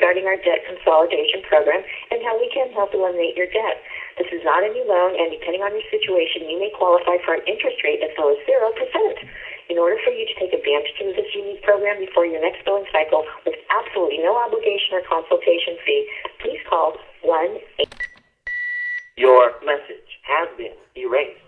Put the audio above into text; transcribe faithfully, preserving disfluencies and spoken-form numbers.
regarding our debt consolidation program and how we can help eliminate your debt. This is not a new loan, and depending on your situation, you may qualify for an interest rate as low as zero percent. In order for you to take advantage of this unique program before your next billing cycle with absolutely no obligation or consultation fee, please call one eight. Your message has been erased.